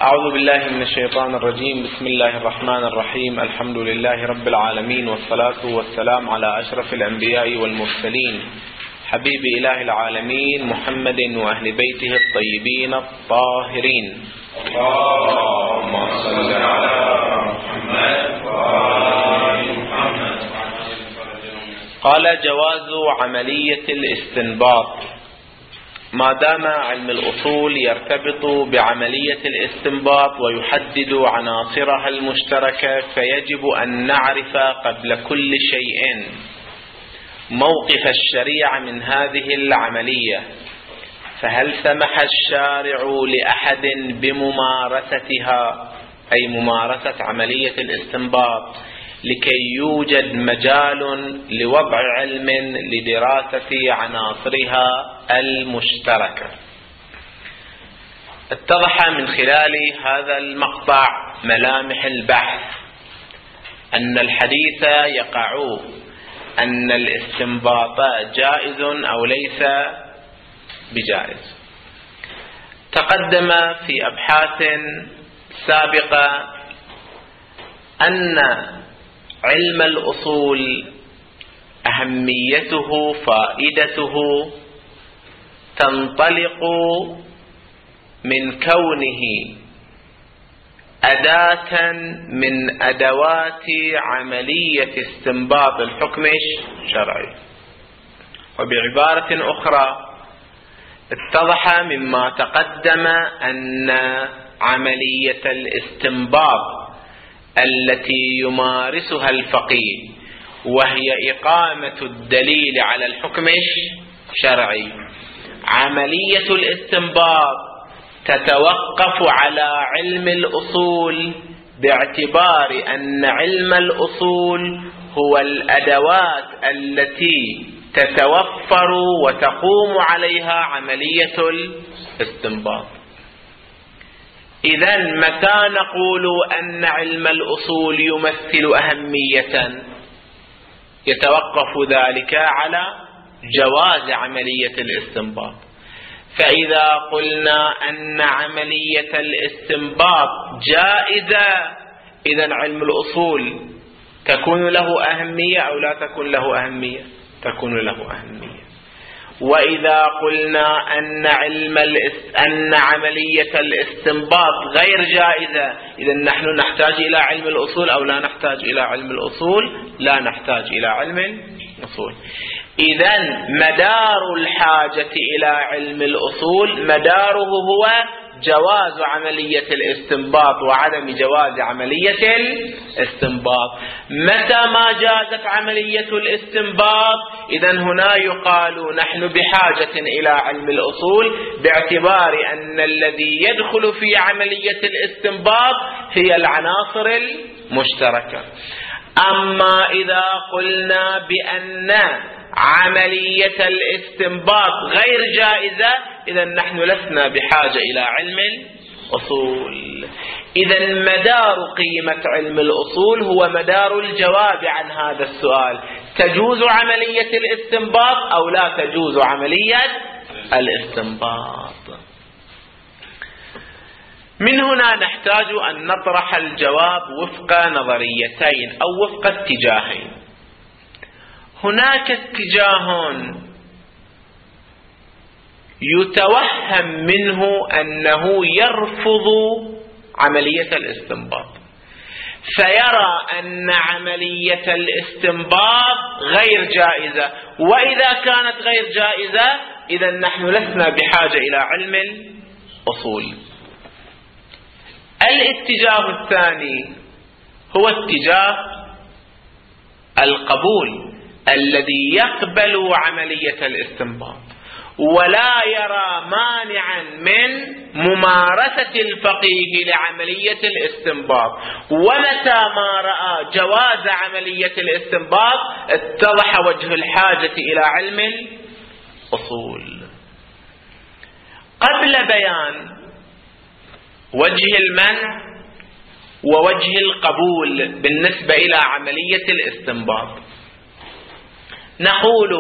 أعوذ بالله من الشيطان الرجيم. بسم الله الرحمن الرحيم. الحمد لله رب العالمين، والصلاة والسلام على أشرف الأنبياء والمرسلين، حبيب إله العالمين محمد وأهل بيته الطيبين الطاهرين. اللهم صل على محمد وآل محمد. قال: جواز عملية الاستنباط. ما دام علم الأصول يرتبط بعملية الاستنباط ويحدد عناصرها المشتركة، فيجب أن نعرف قبل كل شيء موقف الشريعة من هذه العملية. فهل سمح الشارع لأحد بممارستها، أي ممارسة عملية الاستنباط، لكي يوجد مجال لوضع علم لدراسة عناصرها المشتركة؟ اتضح من خلال هذا المقطع ملامح البحث أن الحديث يقع أن الاستنباط جائز أو ليس بجائز. تقدم في أبحاث سابقة أن علم الأصول أهميته، فائدته تنطلق من كونه أداة من أدوات عملية استنباط الحكم الشرعي. وبعبارة أخرى، اتضح مما تقدم أن عملية الاستنباط التي يمارسها الفقيه، وهي إقامة الدليل على الحكم الشرعي، عملية الاستنباط تتوقف على علم الأصول، باعتبار أن علم الأصول هو الأدوات التي تتوفر وتقوم عليها عملية الاستنباط. إذن متى نقول أن علم الأصول يمثل أهمية، يتوقف ذلك على جواز عملية الاستنباط. فإذا قلنا أن عملية الاستنباط جائزة، إذن علم الأصول تكون له أهمية أو لا تكون له أهمية؟ تكون له أهمية. وإذا قلنا أن عملية الاستنباط غير جائزة، إذن نحن نحتاج إلى علم الأصول أو لا نحتاج إلى علم الأصول؟ لا نحتاج إلى علم الأصول. إذن مدار الحاجة إلى علم الأصول مداره هو جواز عملية الاستنباط وعدم جواز عملية الاستنباط. متى ما جازت عملية الاستنباط، إذن هنا يقال نحن بحاجة إلى علم الأصول، باعتبار أن الذي يدخل في عملية الاستنباط هي العناصر المشتركة. أما إذا قلنا بأن عملية الاستنباط غير جائزة، إذن نحن لسنا بحاجة إلى علم الأصول. إذن مدار قيمة علم الأصول هو مدار الجواب عن هذا السؤال: تجوز عملية الاستنباط أو لا تجوز عملية الاستنباط؟ من هنا نحتاج أن نطرح الجواب وفق نظريتين أو وفق اتجاهين. هناك اتجاه يتوهم منه أنه يرفض عملية الاستنباط، فيرى أن عملية الاستنباط غير جائزة، وإذا كانت غير جائزة إذن نحن لسنا بحاجة إلى علم الأصول. الاتجاه الثاني هو اتجاه القبول، الذي يقبل عملية الاستنباط ولا يرى مانعا من ممارسة الفقيه لعملية الاستنباط. ومتى ما رأى جواز عملية الاستنباط اتضح وجه الحاجة إلى علم الأصول. قبل بيان وجه المنع ووجه القبول بالنسبة إلى عملية الاستنباط، نقول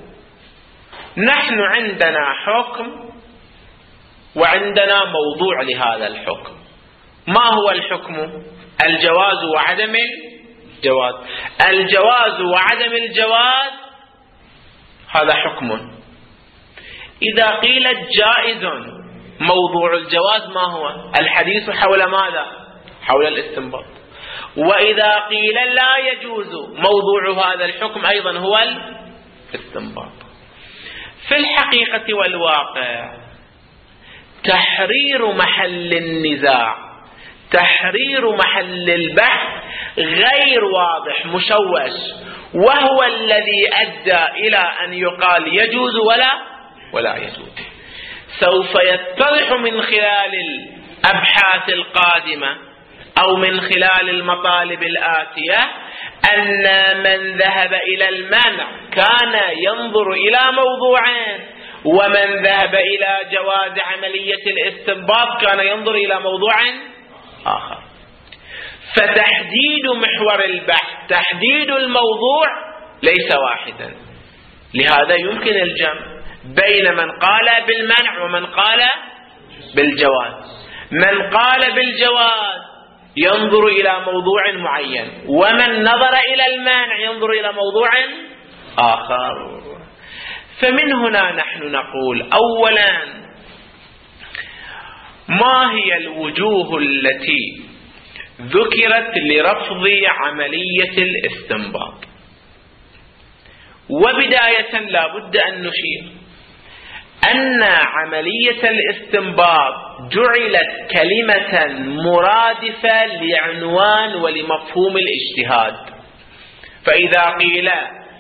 نحن عندنا حكم وعندنا موضوع لهذا الحكم. ما هو الحكم؟ الجواز وعدم الجواز. الجواز وعدم الجواز هذا حكم. إذا قيل جائز، موضوع الجواز ما هو؟ الحديث حول ماذا؟ حول الاستنباط. وإذا قيل لا يجوز، موضوع هذا الحكم أيضا هو الاستنباط. في الحقيقة والواقع تحرير محل النزاع، تحرير محل البحث غير واضح، مشوش، وهو الذي أدى إلى أن يقال يجوز ولا يجوز. سوف يتضح من خلال الأبحاث القادمة أو من خلال المطالب الآتية أن من ذهب إلى المنع كان ينظر إلى موضوعين، ومن ذهب إلى جواز عملية الاستنباط كان ينظر إلى موضوع آخر. فتحديد محور البحث، تحديد الموضوع ليس واحدا. لهذا يمكن الجمع بين من قال بالمنع ومن قال بالجواز. من قال بالجواز ينظر إلى موضوع معين، ومن نظر إلى المانع ينظر إلى موضوع آخر. فمن هنا نحن نقول أولا، ما هي الوجوه التي ذكرت لرفض عملية الاستنباط؟ وبداية لا بد أن نشير أن عملية الاستنباط جعلت كلمة مرادفة لعنوان ولمفهوم الاجتهاد. فإذا قيل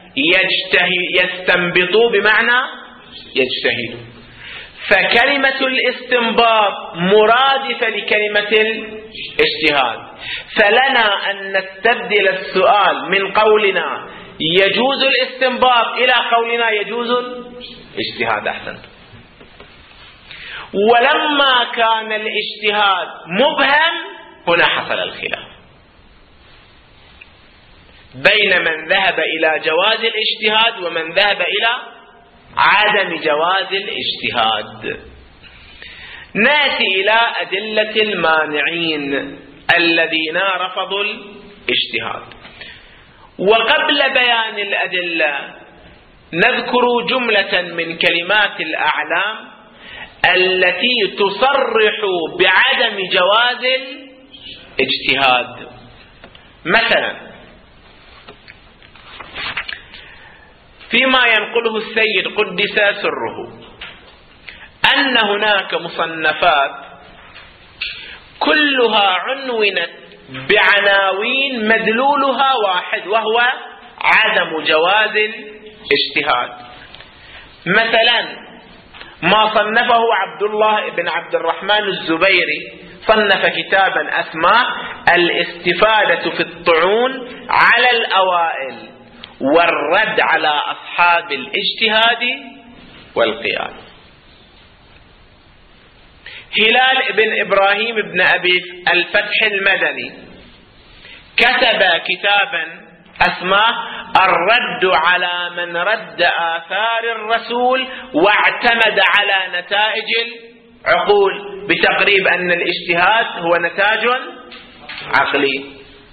يستنبطوا بمعنى يجتهدوا، فكلمة الاستنباط مرادفة لكلمة الاجتهاد. فلنا أن نستبدل السؤال من قولنا يجوز الاستنباط إلى قولنا يجوز الاجتهاد. أحسنت. ولما كان الاجتهاد مبهم هنا حصل الخلاف بين من ذهب إلى جواز الاجتهاد ومن ذهب إلى عدم جواز الاجتهاد. نأتي إلى أدلة المانعين الذين رفضوا الاجتهاد. وقبل بيان الأدلة نذكر جملة من كلمات الأعلام التي تصرح بعدم جواز الاجتهاد. مثلا فيما ينقله السيد قدس سره أن هناك مصنفات كلها عنونت بعناوين مدلولها واحد، وهو عدم جواز الاجتهاد. مثلا ما صنفه عبد الله بن عبد الرحمن الزبيري، صنف كتابا اسماه الاستفادة في الطعون على الأوائل والرد على أصحاب الاجتهاد والقياس. هلال بن إبراهيم بن أبي الفتح المدني كتب كتابا اسماه الرد على من رد آثار الرسول واعتمد على نتائج العقول، بتقريب أن الاجتهاد هو نتاج عقلي.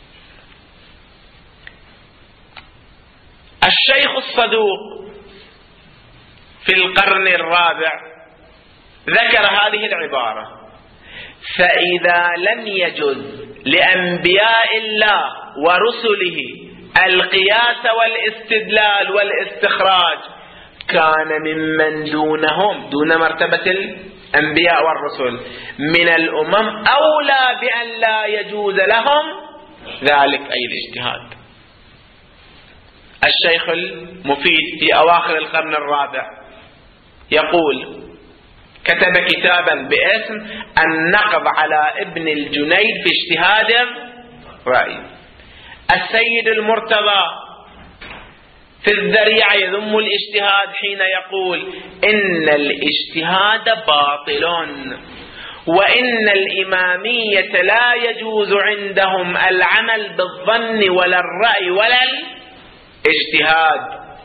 الشيخ الصدوق في القرن الرابع ذكر هذه العبارة: فإذا لم يجز لأنبياء الله ورسله القياس والاستدلال والاستخراج كان ممن دونهم، دون مرتبة الأنبياء والرسل من الأمم، أولى بأن لا يجوز لهم ذلك أي الاجتهاد. الشيخ المفيد في أواخر القرن الرابع يقول، كتب كتابا باسم النقض على ابن الجنيد في اجتهاد الرأي. السيد المرتضى في الذريعة يذم الاجتهاد حين يقول إن الاجتهاد باطل وإن الإمامية لا يجوز عندهم العمل بالظن ولا الرأي ولا الاجتهاد.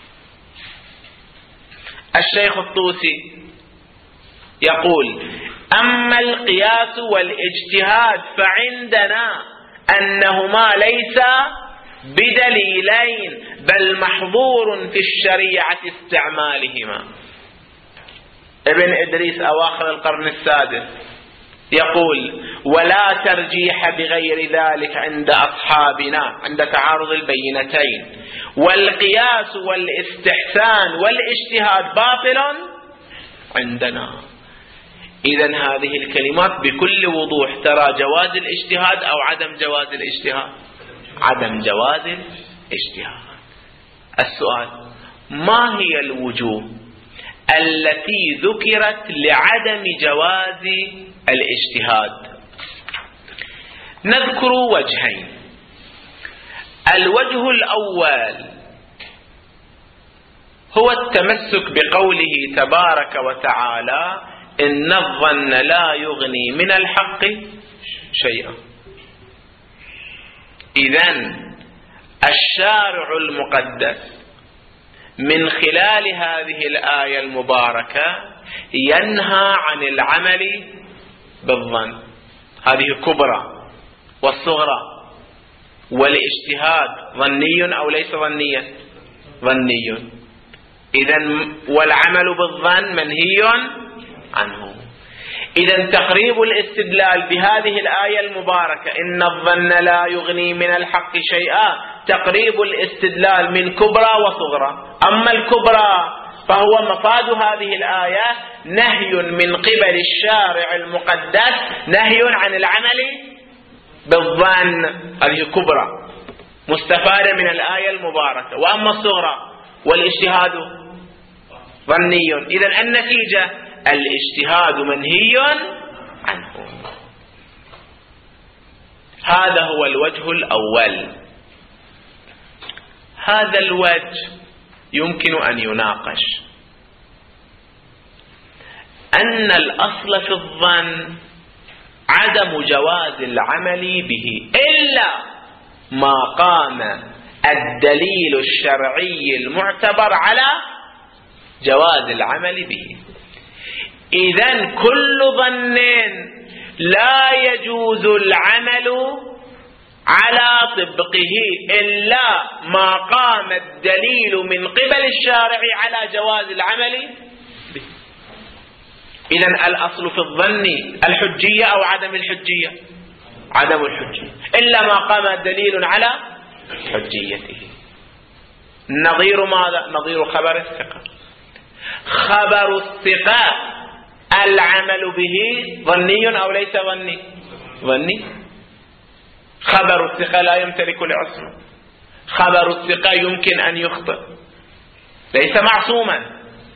الشيخ الطوسي يقول أما القياس والاجتهاد فعندنا أنهما ليس بدليلين بل محظور في الشريعة استعمالهما. ابن إدريس أواخر القرن السادس يقول: ولا ترجيح بغير ذلك عند أصحابنا عند تعارض البينتين، والقياس والاستحسان والاجتهاد باطل عندنا. إذن هذه الكلمات بكل وضوح ترى جواز الاجتهاد أو عدم جواز الاجتهاد؟ عدم جواز الاجتهاد. السؤال: ما هي الوجوه التي ذكرت لعدم جواز الاجتهاد؟ نذكر وجهين. الوجه الأول هو التمسك بقوله تبارك وتعالى: إن الظن لا يغني من الحق شيئا. إذن الشارع المقدس من خلال هذه الآية المباركة ينهى عن العمل بالظن، هذه كبرى، والصغرى. والاجتهاد ظني أو ليس ظنيا؟ ظني. إذن والعمل بالظن منهي عنه. إذن تقريب الاستدلال بهذه الآية المباركة إن الظن لا يغني من الحق شيئا تقريب الاستدلال من كبرى وصغرى. أما الكبرى فهو مفاد هذه الآية نهي من قبل الشارع المقدس، نهي عن العمل بالظن، هذه كبرى مستفادة من الآية المباركة. وأما الصغرى والاجتهاد ظني. إذن النتيجة الاجتهاد منهي عنه. هذا هو الوجه الأول. هذا الوجه يمكن أن يناقش. أن الأصل في الظن عدم جواز العمل به إلا ما قام الدليل الشرعي المعتبر على جواز العمل به. إذن كل ظن لا يجوز العمل على طبقه إلا ما قام الدليل من قبل الشارع على جواز العمل به. إذن الأصل في الظن الحجية أو عدم الحجية؟ عدم الحجية، إلا ما قام الدليل على حجيته. نظير ماذا؟ نظير خبر الثقة. خبر الثقة العمل به ظني أو ليس ظني؟ ظني. خبر الثقة لا يمتلك العصمة. خبر الثقة يمكن أن يخطئ، ليس معصوما.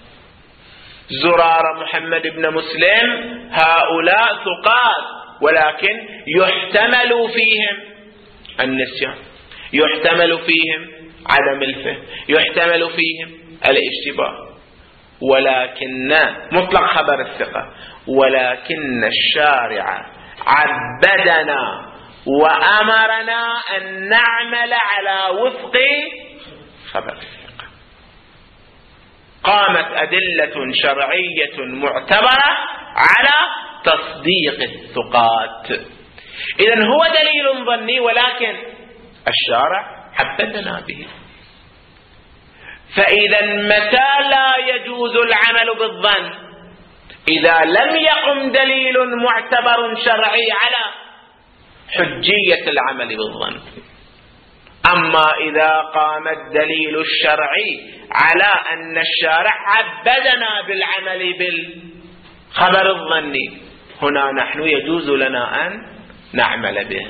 زرار محمد بن مسلم هؤلاء ثقات، ولكن يحتمل فيهم النسيان، يحتمل فيهم عدم الفهم، يحتمل فيهم الاشتباه. ولكن مطلق خبر الثقة، ولكن الشارع عبدنا وأمرنا أن نعمل على وفق خبر الثقة. قامت أدلة شرعية معتبرة على تصديق الثقات. إذن هو دليل ظني ولكن الشارع عبدنا به. فإذا متى لا يجوز العمل بالظن؟ إذا لم يقم دليل معتبر شرعي على حجية العمل بالظن. أما إذا قام الدليل الشرعي على أن الشارع عبدنا بالعمل بالخبر الظني، هنا نحن يجوز لنا أن نعمل به.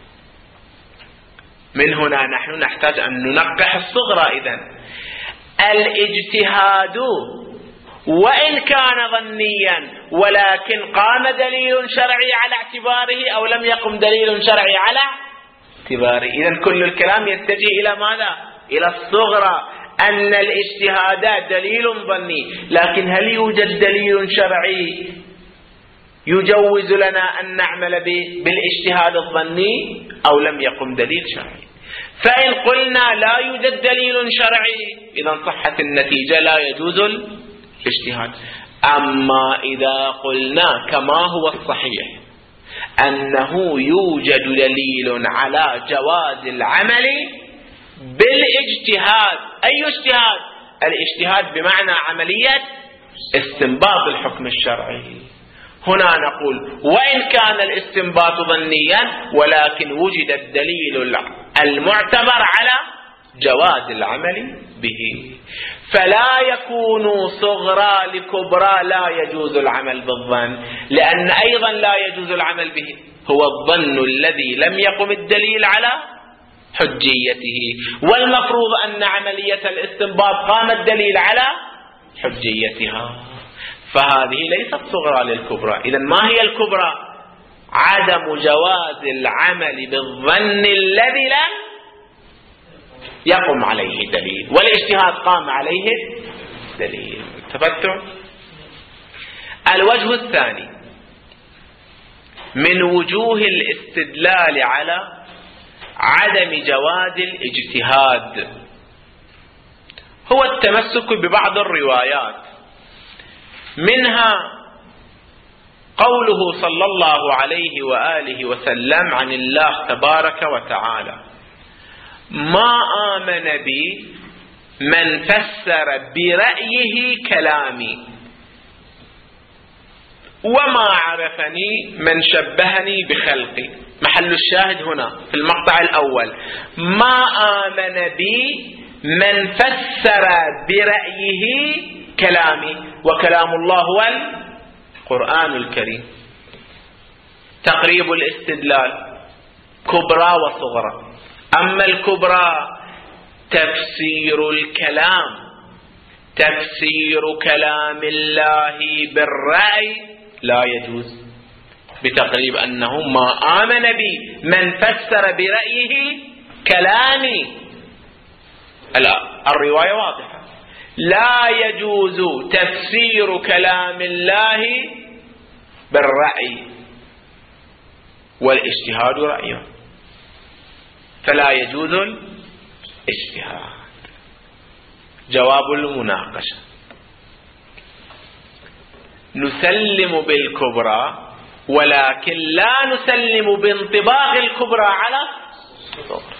من هنا نحن نحتاج أن ننقح الصغرى. إذن الاجتهاد وإن كان ظنيا ولكن قام دليل شرعي على اعتباره أو لم يقم دليل شرعي على اعتباره. إذن كل الكلام يتجه إلى ماذا؟ إلى الصغرى، أن الاجتهادات دليل ظني، لكن هل يوجد دليل شرعي يجوز لنا أن نعمل بالاجتهاد الظني أو لم يقم دليل شرعي؟ فإن قلنا لا يوجد دليل شرعي إذن صحت النتيجة، لا يجوز الاجتهاد. أما إذا قلنا كما هو الصحيح أنه يوجد دليل على جواز العمل بالاجتهاد، أي اجتهاد؟ الاجتهاد بمعنى عملية استنباط الحكم الشرعي. هنا نقول وإن كان الاستنباط ظنيا ولكن وجد الدليل المعتبر على جواز العمل به، فلا يكون صغرى لكبرى لا يجوز العمل بالظن، لأن أيضا لا يجوز العمل به هو الظن الذي لم يقم الدليل على حجيته، والمفروض أن عملية الاستنباط قام الدليل على حجيتها، فهذه ليست صغرى للكبرى. إذن ما هي الكبرى؟ عدم جواز العمل بالظن الذي لم يقم عليه دليل، والاجتهاد قام عليه دليل. تفتح. الوجه الثاني من وجوه الاستدلال على عدم جواز الاجتهاد هو التمسك ببعض الروايات، منها قوله صلى الله عليه وآله وسلم عن الله تبارك وتعالى: ما آمن بي من فسر برأيه كلامي، وما عرفني من شبهني بخلقي. محل الشاهد هنا في المقطع الأول: ما آمن بي من فسر برأيه كلامي، وكلام الله هو القرآن الكريم. تقريب الاستدلال كبرى وصغرى. أما الكبرى تفسير الكلام، تفسير كلام الله بالرأي لا يجوز، بتقريب أنه ما آمن بي من فسر برأيه كلامي. الرواية واضحة، لا يجوز تفسير كلام الله بالرأي، والاجتهاد رأيه، فلا يجوز الاجتهاد. جواب المناقشة: نسلم بالكبرى، ولكن لا نسلم بانطباق الكبرى على الصغرى.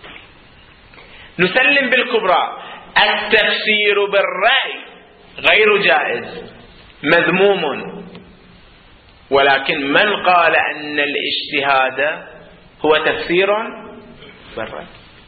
نسلم بالكبرى، التفسير بالرأي غير جائز مذموم، ولكن من قال أن الاجتهاد هو تفسير بالرأي؟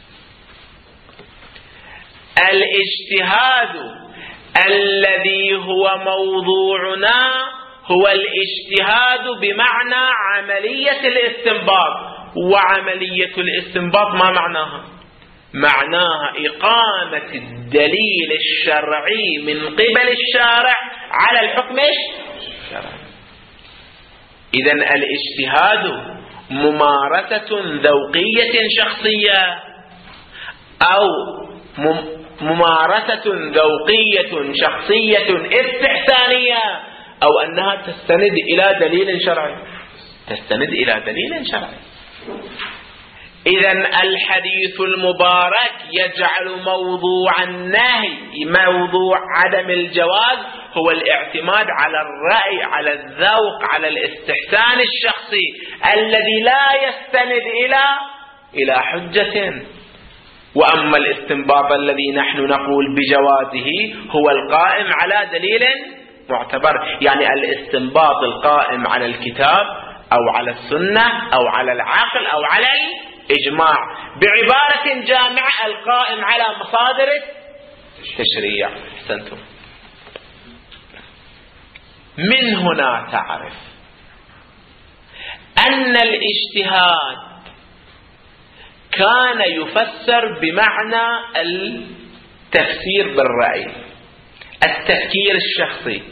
الاجتهاد الذي هو موضوعنا هو الاجتهاد بمعنى عملية الاستنباط. وعملية الاستنباط ما معناها؟ معناها إقامة الدليل الشرعي من قبل الشارع على الحكم الشرعي. إذن الاجتهاد ممارسة ذوقية شخصية، أو ممارسة ذوقية شخصية استحسانية، أو أنها تستند إلى دليل شرعي، تستند إلى دليل شرعي. إذن الحديث المبارك يجعل موضوع النهي، موضوع عدم الجواز، هو الاعتماد على الرأي، على الذوق، على الاستحسان الشخصي الذي لا يستند إلى حجة. وأما الاستنباط الذي نحن نقول بجوازه هو القائم على دليل معتبر، يعني الاستنباط القائم على الكتاب أو على السنة أو على العقل أو على الإجماع، بعبارة جامعة القائم على مصادر التشريع. أحسنتم. من هنا تعرف أن الاجتهاد كان يفسر بمعنى التفسير بالرأي، التفكير الشخصي.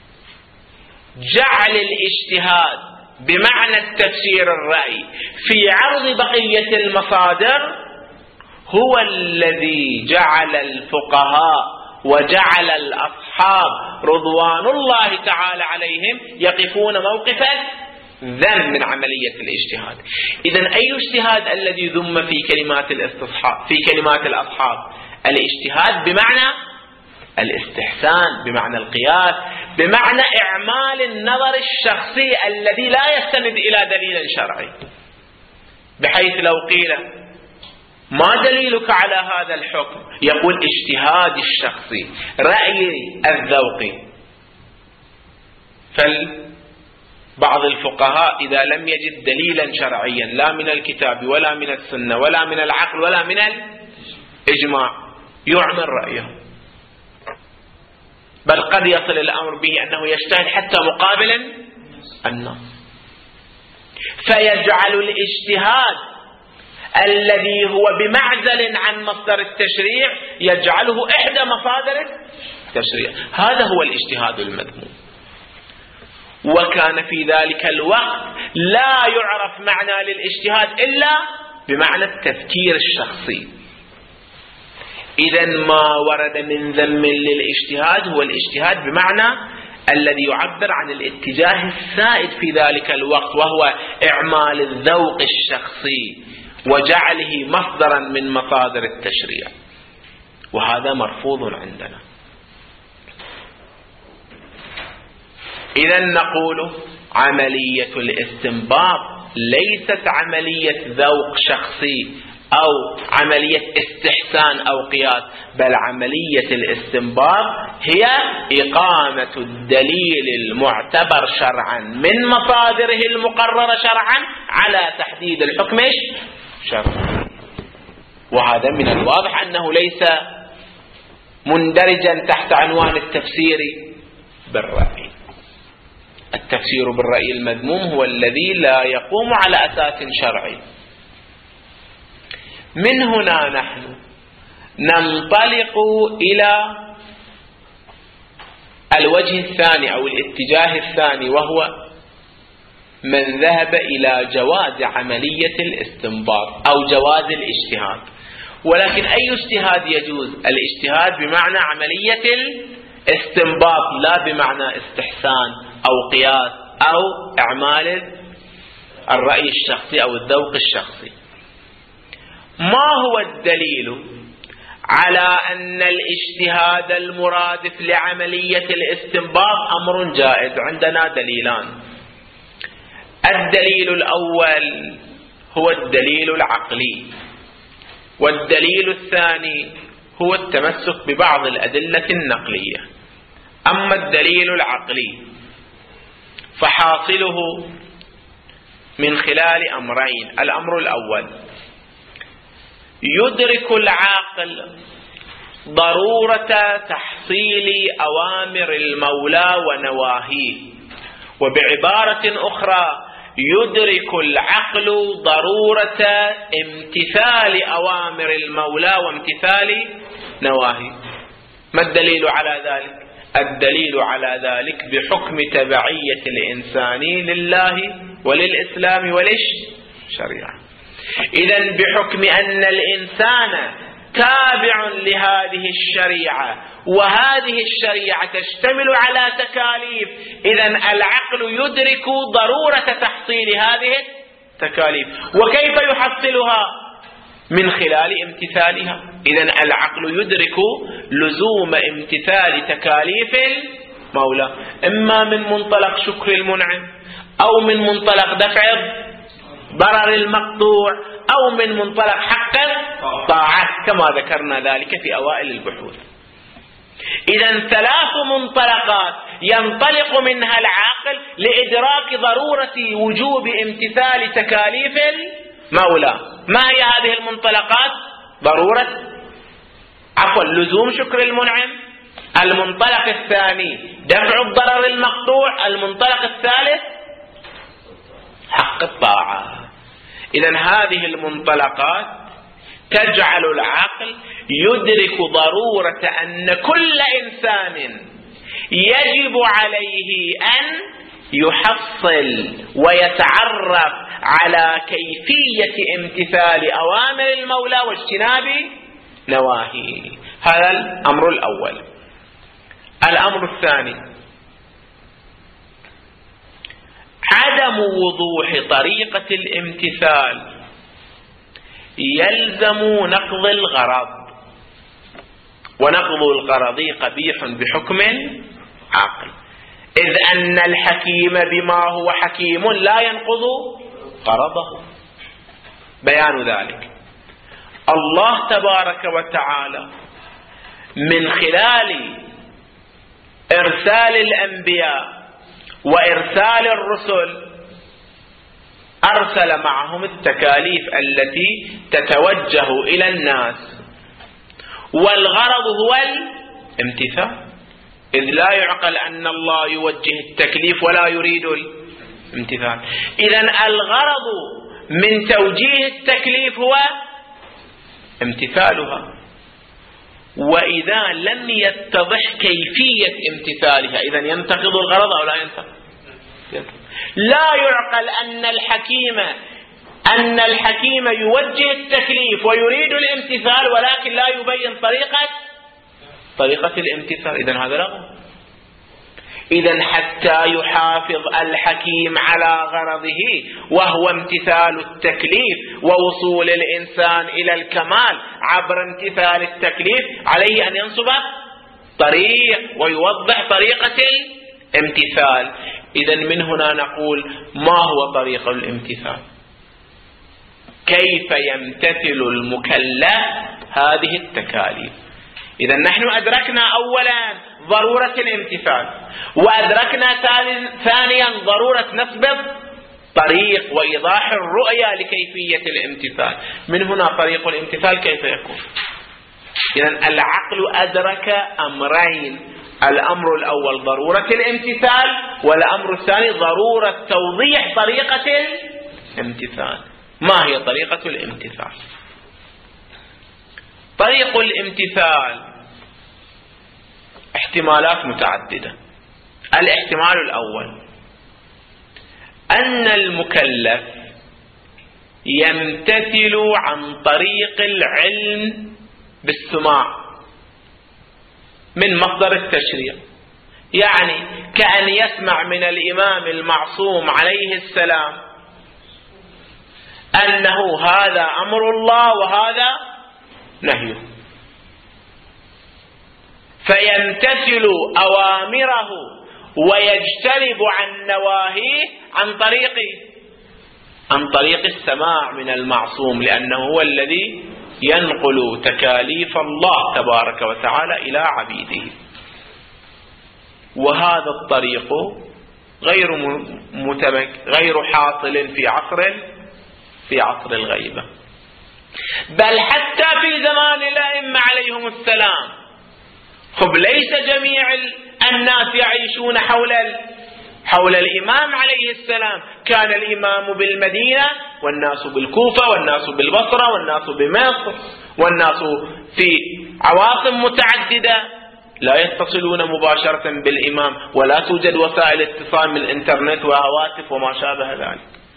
جعل الاجتهاد بمعنى التفسير الرأي في عرض بقية المصادر هو الذي جعل الفقهاء وجعل الأصحاب رضوان الله تعالى عليهم يقفون موقف ذم من عملية الاجتهاد. إذن أي اجتهاد الذي ذم في كلمات الاستصحاب، في كلمات الأصحاب؟ الاجتهاد بمعنى الاستحسان، بمعنى القياس، بمعنى إعمال النظر الشخصي الذي لا يستند إلى دليل شرعي، بحيث لو قيل ما دليلك على هذا الحكم يقول اجتهادي الشخصي، رأيي الذوقي. فبعض الفقهاء إذا لم يجد دليلا شرعيا لا من الكتاب ولا من السنة ولا من العقل ولا من الإجماع يعمل رأيه، بل قد يصل الأمر به أنه يجتهد حتى مقابل النص، فيجعل الاجتهاد الذي هو بمعزل عن مصدر التشريع يجعله إحدى مصادر التشريع. هذا هو الاجتهاد المذموم. وكان في ذلك الوقت لا يعرف معنى للاجتهاد إلا بمعنى التفكير الشخصي. إذن ما ورد من ذم للاجتهاد هو الاجتهاد بمعنى الذي يعبر عن الاتجاه السائد في ذلك الوقت، وهو إعمال الذوق الشخصي وجعله مصدرا من مصادر التشريع، وهذا مرفوض عندنا. إذن نقول عملية الاستنباط ليست عملية ذوق شخصي أو عملية استحسان أو قياس، بل عملية الاستنباط هي إقامة الدليل المعتبر شرعا من مصادره المقررة شرعا على تحديد الحكم شرعا. وهذا من الواضح أنه ليس مندرجا تحت عنوان التفسير بالرأي. التفسير بالرأي المذموم هو الذي لا يقوم على أساس شرعي. من هنا نحن ننطلق إلى الوجه الثاني أو الاتجاه الثاني، وهو من ذهب إلى جواز عملية الاستنباط أو جواز الاجتهاد. ولكن أي اجتهاد يجوز؟ الاجتهاد بمعنى عملية الاستنباط، لا بمعنى استحسان أو قياس أو إعمال الرأي الشخصي أو الذوق الشخصي. ما هو الدليل على أن الاجتهاد المرادف لعملية الاستنباط أمر جائز؟ عندنا دليلان. الدليل الأول هو الدليل العقلي، والدليل الثاني هو التمسك ببعض الأدلة النقلية. أما الدليل العقلي فحاصله من خلال أمرين. الأمر الأول: يدرك العاقل ضرورة تحصيل أوامر المولى ونواهيه، وبعبارة أخرى يدرك العقل ضرورة امتثال أوامر المولى وامتثال نواهيه. ما الدليل على ذلك؟ الدليل على ذلك بحكم تبعية الإنسان لله وللإسلام وللشريعة. إذن بحكم أن الإنسان تابع لهذه الشريعة، وهذه الشريعة تشتمل على تكاليف، إذن العقل يدرك ضرورة تحصيل هذه التكاليف. وكيف يحصلها؟ من خلال امتثالها. إذن العقل يدرك لزوم امتثال تكاليف المولى، إما من منطلق شكر المنعم، أو من منطلق دفع ضرر المقطوع، أو من منطلق حق الطاعة، كما ذكرنا ذلك في أوائل البحوث. إذن ثلاث منطلقات ينطلق منها العاقل لإدراك ضرورة وجوب امتثال تكاليف المولى. ما هي هذه المنطلقات؟ لزوم شكر المنعم، المنطلق الثاني دفع الضرر المقطوع، المنطلق الثالث حق الطاعة. إذن هذه المنطلقات تجعل العقل يدرك ضرورة أن كل إنسان يجب عليه أن يحصل ويتعرف على كيفية امتثال أوامر المولى واجتناب نواهيه. هذا الأمر الأول. الأمر الثاني: عدم وضوح طريقة الامتثال يلزم نقض الغرض، ونقض الغرض قبيح بحكم عقل. إذ أن الحكيم بما هو حكيم لا ينقض غرضه. بيان ذلك الله تبارك وتعالى من خلال إرسال الأنبياء وإرسال الرسل أرسل معهم التكاليف التي تتوجه إلى الناس، والغرض هو الامتثال، إذ لا يعقل أن الله يوجه التكليف ولا يريد الامتثال. إذن الغرض من توجيه التكليف هو امتثالها، وإذا لم يتضح كيفية امتثالها إذن ينتقض الغرض أو لا ينتقض. لا يعقل أن الحكيم يوجه التكليف ويريد الامتثال ولكن لا يبين طريقة الامتثال، إذن هذا لغو. إذن حتى يحافظ الحكيم على غرضه وهو امتثال التكليف ووصول الإنسان إلى الكمال عبر امتثال التكليف، عليه أن ينصب طريق ويوضح طريقة الامتثال. إذن من هنا نقول ما هو طريق الامتثال؟ كيف يمتثل المكلف هذه التكاليف؟ إذن نحن أدركنا أولا ضرورة الامتثال، وأدركنا ثانيا ضرورة نصب الطريق وإيضاح الرؤية لكيفية الامتثال. من هنا طريق الامتثال كيف يكون؟ إذن العقل أدرك أمرين: الأمر الأول ضرورة الامتثال، والأمر الثاني ضرورة توضيح طريقة الامتثال. ما هي طريقة الامتثال؟ طريق الامتثال احتمالات متعددة. الاحتمال الأول أن المكلف يمتثل عن طريق العلم بالسماع من مصدر التشريع، يعني كأن يسمع من الإمام المعصوم عليه السلام أنه هذا أمر الله وهذا نهيه، فيمتثل أوامره ويجتنب عن نواهيه عن طريق السماع من المعصوم، لأنه هو الذي ينقل تكاليف الله تبارك وتعالى إلى عبيده. وهذا الطريق غير حاصل في عصر الغيبة، بل حتى في زمان الأئمة عليهم السلام. ليس جميع الناس يعيشون حول الإمام عليه السلام. كان الإمام بالمدينة والناس بالكوفة والناس بالبصرة والناس بمصر والناس في عواصم متعددة لا يتصلون مباشرة بالإمام، ولا توجد وسائل اتصال من الإنترنت وهواتف وما شابه ذلك.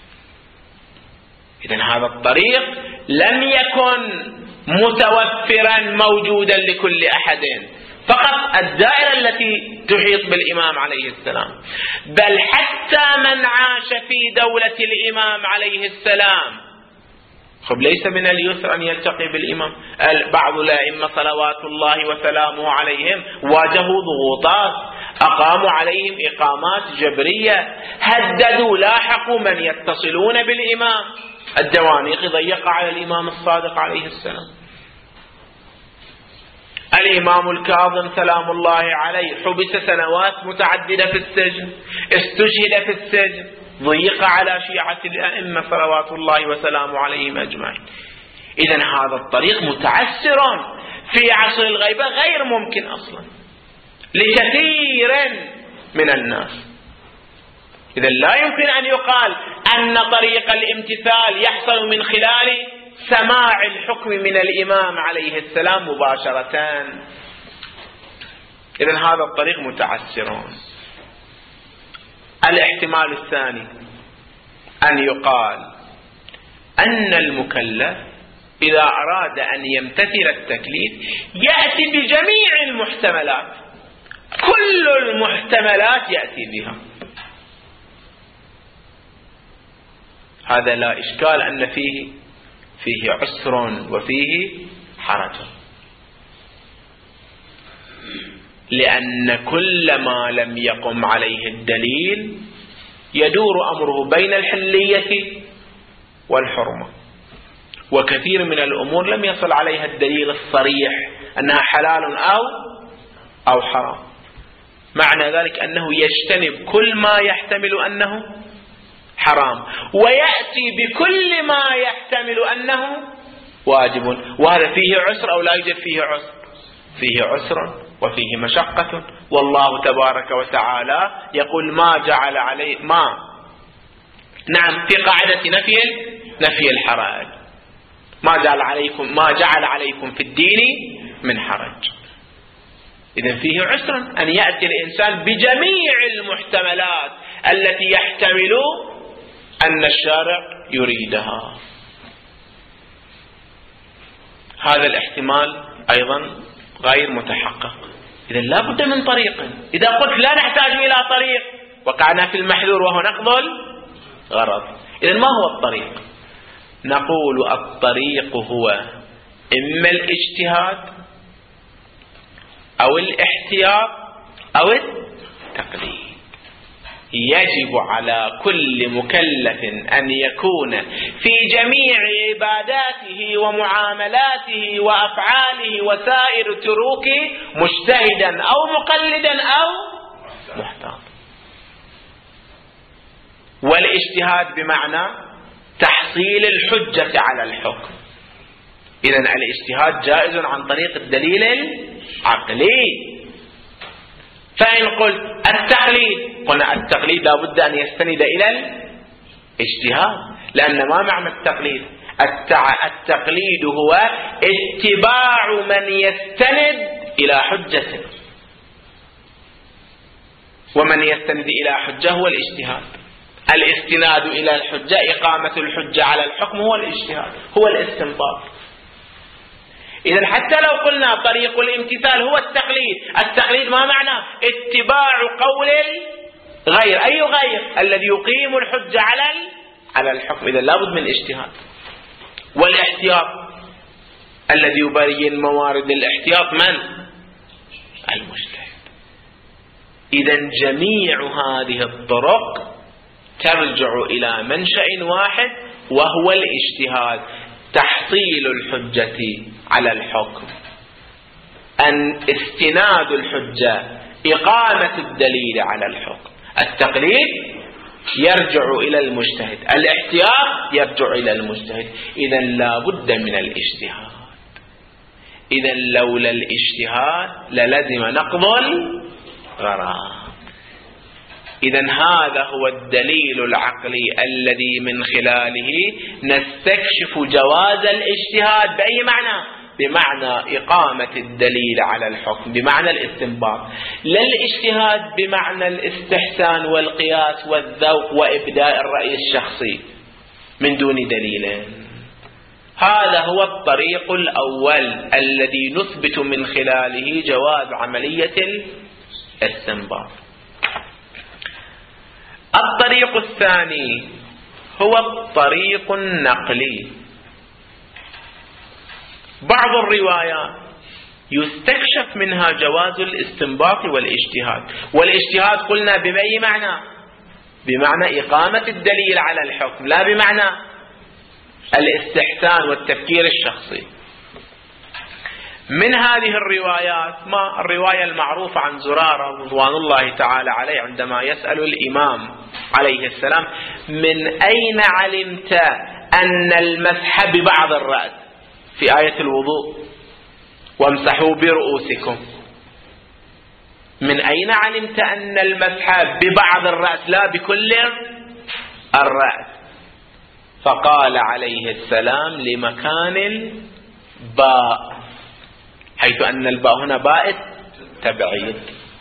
إذن هذا الطريق لم يكن متوفرا موجودا لكل أحد، فقط الدائرة التي تحيط بالإمام عليه السلام. بل حتى من عاش في دولة الإمام عليه السلام ليس من اليسر أن يلتقي بالإمام. بعض الأئمة صلوات الله وسلامه عليهم واجهوا ضغوطات، أقاموا عليهم إقامات جبرية، هددوا لاحقوا من يتصلون بالإمام. الدوانيق ضيق على الإمام الصادق عليه السلام. الإمام الكاظم سلام الله عليه حبس سنوات متعددة في السجن، استشهد في السجن، ضيق على شيعة الأئمة صلوات الله وسلامه عليهم أجمعين. إذن هذا الطريق متعسر في عصر الغيبة، غير ممكن أصلا لكثير من الناس. إذن لا يمكن أن يقال أن طريق الامتثال يحصل من خلال سماع الحكم من الإمام عليه السلام مباشرة. إذن هذا الطريق متعسر. الاحتمال الثاني أن يقال أن المكلف إذا أراد أن يمتثل التكليف يأتي بجميع المحتملات، كل المحتملات يأتي بها. هذا لا إشكال أن فيه عسر وفيه حرج. لأن كل ما لم يقم عليه الدليل يدور أمره بين الحلية والحرمة، وكثير من الأمور لم يصل عليها الدليل الصريح أنها حلال أو حرام. معنى ذلك أنه يجتنب كل ما يحتمل أنه حرام ويأتي بكل ما يحتمل أنه واجب. وهذا فيه عسر أو لا يوجد فيه عسر؟ فيه عسر وفيه مشقة. والله تبارك وتعالى يقول نعم، في قاعدة نفي الحرج، ما جعل عليكم في الدين من حرج. إذن فيه عسر أن يأتي الإنسان بجميع المحتملات التي يحتمل أن الشارع يريدها. هذا الاحتمال أيضا غير متحقق. إذن لا بد من طريق. إذا قلت لا نحتاج إلى طريق وقعنا في المحذور وهو نقض الغرض. إذن ما هو الطريق؟ نقول الطريق هو إما الاجتهاد أو الاحتياط أو التقليد. يجب على كل مكلف أن يكون في جميع عباداته ومعاملاته وأفعاله وسائر تروكه مجتهدا أو مقلدا أو محتاط. والاجتهاد بمعنى تحصيل الحجة على الحكم. إذن الاجتهاد جائز عن طريق الدليل العقلي. فإن قلت التقليد، قلنا التقليد لا بد أن يستند إلى الاجتهاد، لأن ما معنى التقليد؟ التقليد هو اتباع من يستند إلى حجة، ومن يستند إلى حجة هو الاجتهاد. الاستناد إلى الحجة، إقامة الحجة على الحكم، هو الاجتهاد، هو الاستنباط. إذن حتى لو قلنا طريق الامتثال هو التقليد ما معنى؟ اتباع قول الغير. أي غير؟ الذي يقيم الحجة على الحكم. إذن لابد من اجتهاد. والاحتياط الذي يبين موارد الاحتياط من؟ المجتهد. إذن جميع هذه الطرق ترجع إلى منشأ واحد وهو الاجتهاد، تحصيل الحجة على الحكم، أن استناد الحجة، إقامة الدليل على الحكم. التقليد يرجع إلى المجتهد، الاحتياط يرجع إلى المجتهد. إذن لا بد من الاجتهاد. إذن لولا الاجتهاد للزم نقض الغرض. إذن هذا هو الدليل العقلي الذي من خلاله نستكشف جواز الاجتهاد. بأي معنى؟ بمعنى إقامة الدليل على الحكم، بمعنى الاستنباط. لا الاجتهاد بمعنى الاستحسان والقياس والذوق وإبداء الرأي الشخصي من دون دليل. هذا هو الطريق الأول الذي نثبت من خلاله جواز عملية الاستنباط. الطريق الثاني هو الطريق النقلي. بعض الروايات يستكشف منها جواز الاستنباط والاجتهاد. والاجتهاد قلنا بأي معنى؟ بمعنى إقامة الدليل على الحكم، لا بمعنى الاستحسان والتفكير الشخصي. من هذه الروايات الرواية المعروفة عن زرارة رضوان الله تعالى عليه عندما يسأل الإمام عليه السلام: من أين علمت أن المسح ببعض الرأس في آية الوضوء وامسحوا برؤوسكم؟ من أين علمت أن المسح ببعض الرأس لا بكل الرأس؟ فقال عليه السلام: لمكان الباء، حيث أن الباء هنا باء تبعيد.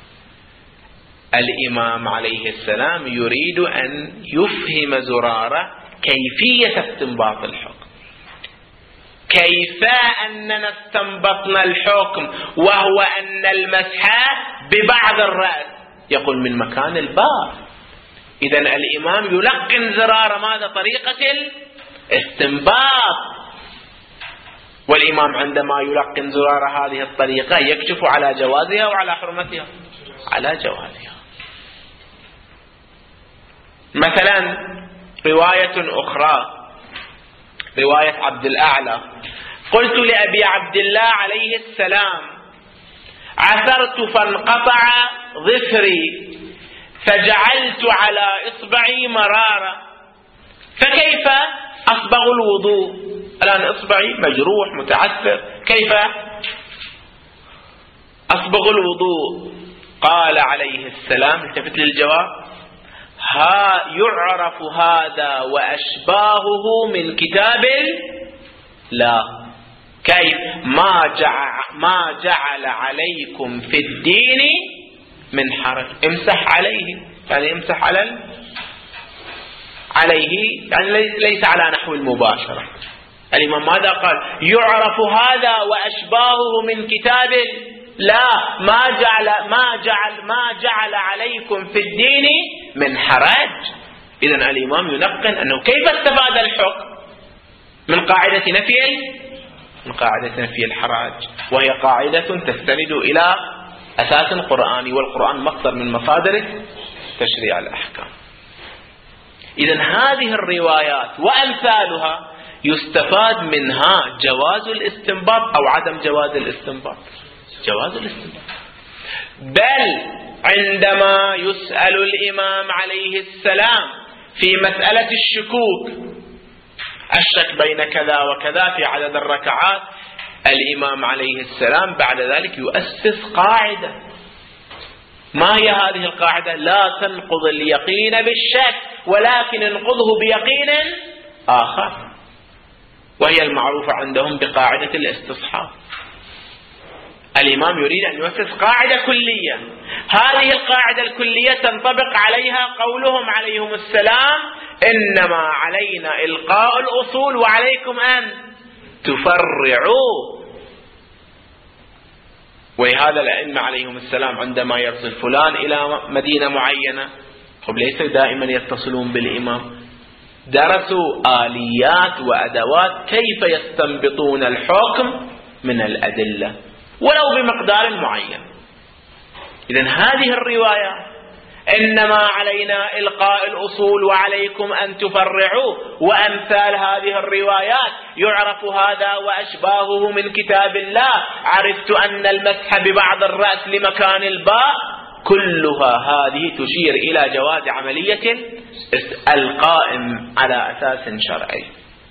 الإمام عليه السلام يريد أن يفهم زرارة كيفية استنباط الحكم، كيف أننا استنبطنا الحكم وهو أن المسح ببعض الرأس. يقول من مكان الباء. إذن الإمام يلقن زرارة ماذا؟ طريقة الاستنباط. والإمام عندما يلقن زرار هذه الطريقة يكشف على جوازها وعلى حرمتها، على جوازها. مثلا رواية أخرى، رواية عبد الأعلى: قلت لأبي عبد الله عليه السلام: عثرت فانقطع ظفري فجعلت على إصبعي مرارة، فكيف أصبغ الوضوء؟ الآن إصبعي مجروح متعثر، كيف أصبغ الوضوء؟ قال عليه السلام، التفت للجواب: يعرف هذا وأشباهه من كتاب لا. كيف؟ ما جعل عليكم في الدين من حرج. امسح عليه، يعني امسح عليه يعني ليس على نحو المباشرة. الإمام ماذا قال؟ يعرف هذا وأشباهه من كتاب لا، ما جعل عليكم في الدين من حرج. إذن الإمام ينقن أنه كيف استفاد الحكم من قاعدة نفي الحرج، وهي قاعدة تستند إلى أساس قرآني، والقرآن مصدر من مصادر تشريع الأحكام. إذن هذه الروايات وأمثالها يستفاد منها جواز الاستنباط أو عدم جواز الاستنباط. جواز الاستنباط. بل عندما يسأل الإمام عليه السلام في مسألة الشكوك، الشك بين كذا وكذا في عدد الركعات، الإمام عليه السلام بعد ذلك يؤسس قاعدة. ما هي هذه القاعدة؟ لا تنقض اليقين بالشك، ولكن انقضه بيقين آخر، وهي المعروفة عندهم بقاعدة الاستصحاب. الإمام يريد أن يؤسس قاعدة كلية، هذه القاعدة الكلية تنطبق عليها قولهم عليهم السلام: إنما علينا إلقاء الأصول وعليكم أن تفرعوا. ولهذا الأئمة عليهم السلام عندما يرسل فلان إلى مدينة معينة، ليس دائما يتصلون بالإمام، درسوا آليات وأدوات كيف يستنبطون الحكم من الأدلة ولو بمقدار معين. إذن هذه الرواية إنما علينا إلقاء الأصول وعليكم أن تفرعوا، وأمثال هذه الروايات يعرف هذا وأشباهه من كتاب الله، عرفت أن المسح ببعض الرأس لمكان الباء، كلها هذه تشير إلى جواز عملية القائم على أساس شرعي.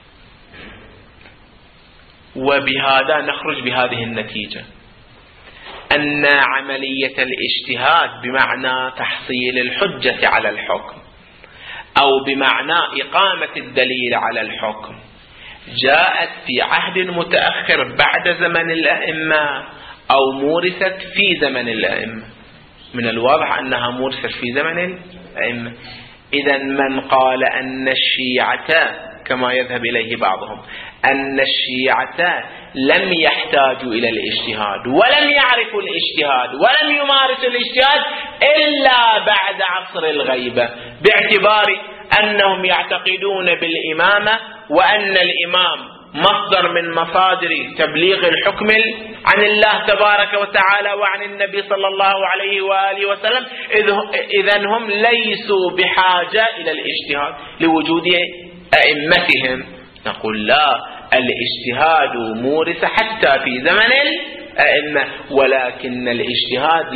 وبهذا نخرج بهذه النتيجة: أن عملية الاجتهاد بمعنى تحصيل الحجة على الحكم أو بمعنى إقامة الدليل على الحكم جاءت في عهد متأخر بعد زمن الأئمة أو مورست في زمن الأئمة. من الواضح أنها مورست في زمن الأئمة. إذن من قال أن الشيعة كما يذهب إليه بعضهم أن الشيعة لم يحتاجوا إلى الاجتهاد ولم يعرفوا الاجتهاد ولم يمارسوا الاجتهاد إلا بعد عصر الغيبة، باعتبار أنهم يعتقدون بالإمامة وأن الإمام مصدر من مصادر تبليغ الحكم عن الله تبارك وتعالى وعن النبي صلى الله عليه وآله وسلم، إذن هم ليسوا بحاجة إلى الاجتهاد لوجود أئمتهم. نقول لا، الاجتهاد مورس حتى في زمن الأئمة، ولكن الاجتهاد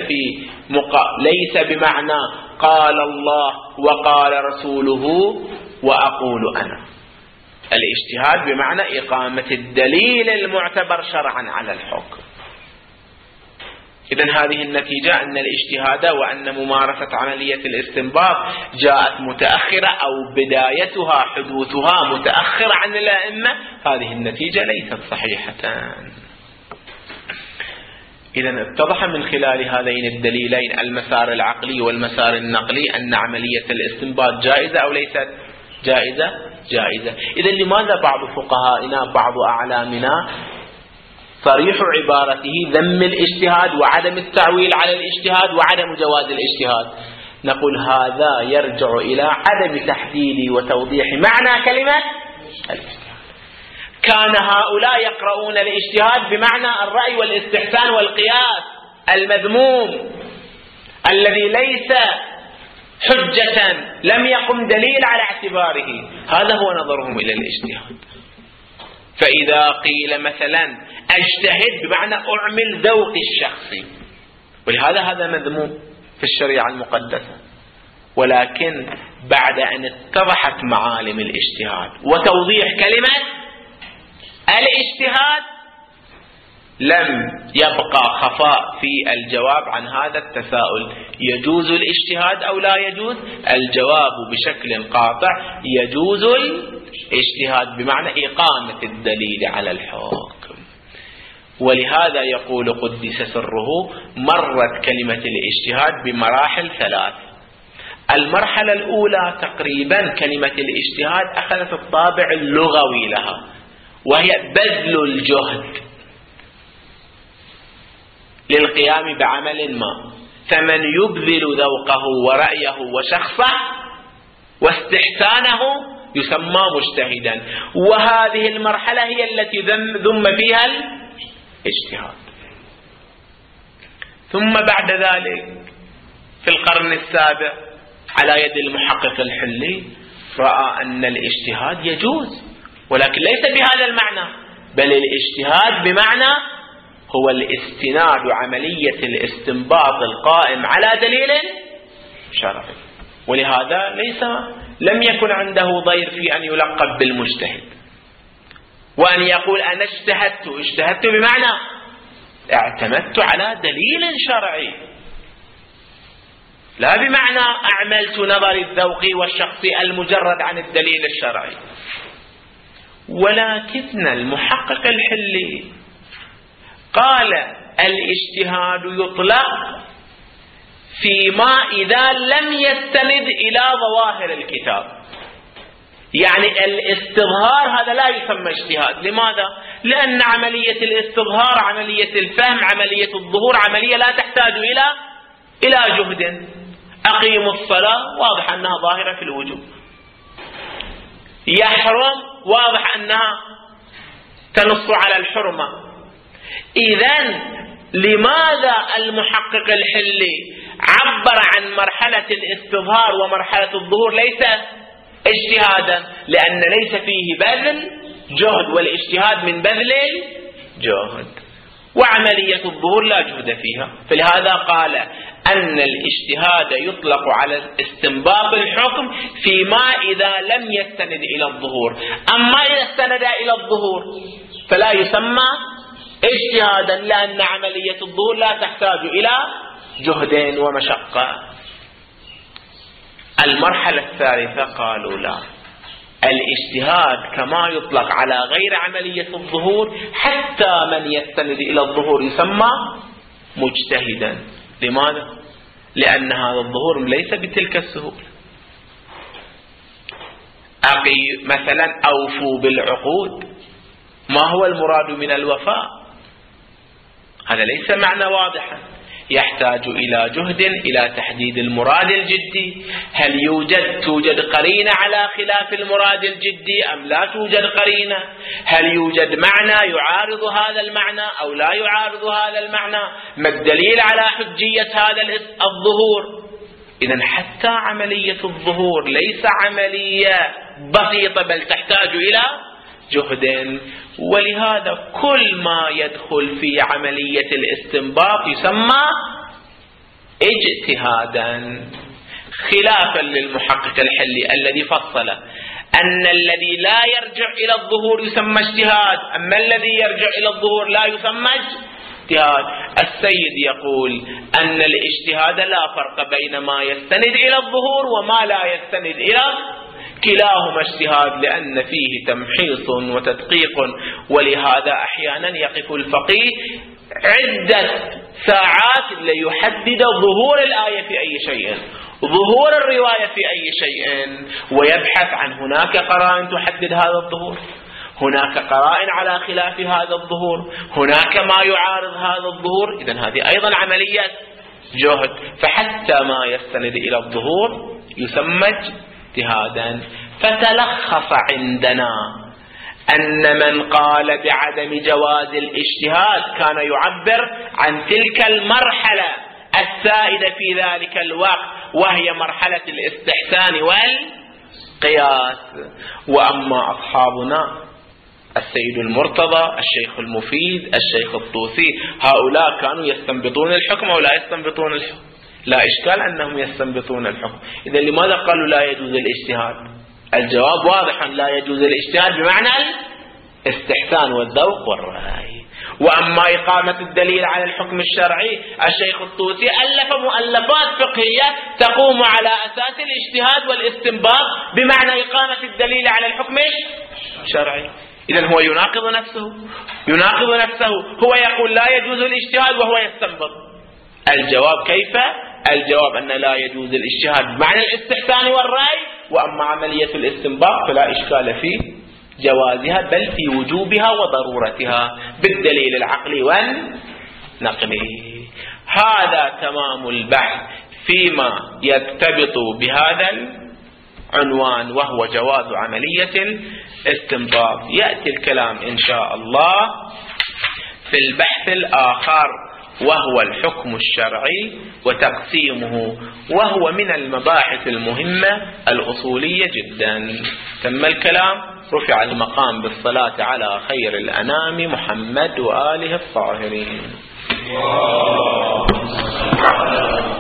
ليس بمعنى قال الله وقال رسوله وأقول أنا. الاجتهاد بمعنى إقامة الدليل المعتبر شرعا على الحكم. إذن هذه النتيجة أن الاجتهاد وأن ممارسة عملية الاستنباط جاءت متأخرة أو بدايتها حدوثها متأخرة عن الأئمة، هذه النتيجة ليست صحيحة. إذن اتضح من خلال هذين الدليلين المسار العقلي والمسار النقلي أن عملية الاستنباط جائزة أو ليست جائزة؟ جائزة. إذن لماذا بعض فقهائنا بعض أعلامنا صريح عبارته ذم الاجتهاد وعدم التعويل على الاجتهاد وعدم جواز الاجتهاد؟ نقول هذا يرجع إلى عدم تحديد وتوضيح معنى كلمة الاجتهاد. كان هؤلاء يقرؤون الاجتهاد بمعنى الرأي والاستحسان والقياس المذموم الذي ليس حجة لم يقم دليل على اعتباره، هذا هو نظرهم إلى الاجتهاد. فإذا قيل مثلا أجتهد بمعنى أعمل ذوقي الشخصي، ولهذا هذا مذموم في الشريعة المقدسة، ولكن بعد أن اتضحت معالم الاجتهاد وتوضيح كلمة الاجتهاد لم يبقى خفاء في الجواب عن هذا التساؤل: يجوز الاجتهاد أو لا يجوز؟ الجواب بشكل قاطع: يجوز الاجتهاد بمعنى إقامة الدليل على الحكم. ولهذا يقول قدس سره: مرت كلمة الاجتهاد بمراحل ثلاث. المرحلة الأولى تقريبا كلمة الاجتهاد أخذت الطابع اللغوي لها، وهي بذل الجهد للقيام بعمل ما، فمن يبذل ذوقه ورأيه وشخصه واستحسانه يسمى مجتهدا. وهذه المرحلة هي التي ذم فيها الاجتهاد. ثم بعد ذلك في القرن السابع على يد المحقق الحلي رأى أن الاجتهاد يجوز، ولكن ليس بهذا المعنى، بل الاجتهاد بمعنى هو الاستناد عملية الاستنباط القائم على دليل شرعي. ولهذا لم يكن عنده ضير في أن يلقب بالمجتهد، وأن يقول أنا اجتهدت بمعنى اعتمدت على دليل شرعي، لا بمعنى أعملت نظري الذوقي والشخصي المجرد عن الدليل الشرعي. ولكن المحقق الحلي قال الاجتهاد يطلق فيما إذا لم يستند إلى ظواهر الكتاب. يعني الاستظهار هذا لا يسمى اجتهاد. لماذا؟ لأن عملية الاستظهار، عملية الفهم، عملية الظهور عملية لا تحتاج إلى جهد. أقيموا الصلاة واضح أنها ظاهرة في الوجوب، يحرم واضح أنها تنص على الحرمة. إذن لماذا المحقق الحلي عبر عن مرحلة الاستظهار ومرحلة الظهور ليس اجتهادا؟ لأن ليس فيه بذل جهد، والاجتهاد من بذل جهد، وعملية الظهور لا جهد فيها. فلهذا قال أن الاجتهاد يطلق على استنباط الحكم فيما إذا لم يستند إلى الظهور. أما إذا استند إلى الظهور فلا يسمى اجتهادا، لأن عملية الظهور لا تحتاج إلى جهد ومشقة. المرحلة الثالثة قالوا لا، الاجتهاد كما يطلق على غير عملية الظهور حتى من يستند إلى الظهور يسمى مجتهدا. لماذا؟ لأن هذا الظهور ليس بتلك السهولة. مثلا أوفوا بالعقود، ما هو المراد من الوفاء؟ هذا ليس معنى واضحا، يحتاج إلى جهد إلى تحديد المراد الجدي. هل توجد قرينة على خلاف المراد الجدي أم لا توجد قرينة؟ هل يوجد معنى يعارض هذا المعنى أو لا يعارض هذا المعنى؟ ما الدليل على حجية هذا الظهور؟ إذن حتى عملية الظهور ليس عملية بسيطة، بل تحتاج إلى جهد. ولهذا كل ما يدخل في عملية الاستنباط يسمى اجتهادا، خلافا للمحقق الحلي الذي فصل أن الذي لا يرجع إلى الظهور يسمى اجتهاد، أما الذي يرجع إلى الظهور لا يسمى اجتهاد. السيد يقول أن الاجتهاد لا فرق بين ما يستند إلى الظهور وما لا يستند إلى، كلاهما اجتهاد، لأن فيه تمحيص وتدقيق. ولهذا أحيانا يقف الفقيه عدة ساعات ليحدد ظهور الآية في أي شيء، ظهور الرواية في أي شيء، ويبحث عن هناك قرائن تحدد هذا الظهور، هناك قرائن على خلاف هذا الظهور، هناك ما يعارض هذا الظهور. إذن هذه أيضا عملية جهد. فحتى ما يستند إلى الظهور يسمى اجتهادا. فتلخص عندنا أن من قال بعدم جواز الاجتهاد كان يعبر عن تلك المرحلة السائدة في ذلك الوقت، وهي مرحلة الاستحسان والقياس. وأما أصحابنا السيد المرتضى، الشيخ المفيد، الشيخ الطوسي، هؤلاء كانوا يستنبطون الحكم أو لا يستنبطون الحكم؟ لا إشكال أنهم يستنبطون الحكم. إذا لماذا قالوا لا يجوز الاجتهاد؟ الجواب واضح، لا يجوز الاجتهاد بمعنى الاستحسان والذوق والرأي. وأما إقامة الدليل على الحكم الشرعي، الشيخ الطوسي ألف مؤلفات فقهية تقوم على أساس الاجتهاد والاستنباط بمعنى إقامة الدليل على الحكم الشرعي. إذن هو يناقض نفسه، هو يقول لا يجوز الاجتهاد وهو يستنبط. الجواب كيف؟ الجواب أن لا يجوز الاجتهاد بمعنى الاستحسان والرأي، وأما عملية الاستنباط فلا إشكال في جوازها، بل في وجوبها وضرورتها بالدليل العقلي والنقلي. هذا تمام البحث فيما يرتبط بهذا العنوان، وهو جواز عملية الاستنباط. يأتي الكلام إن شاء الله في البحث الآخر، وهو الحكم الشرعي وتقسيمه، وهو من المباحث المهمة الأصولية جدا. تم الكلام، رفع المقام بالصلاة على خير الأنام محمد وآله الطاهرين.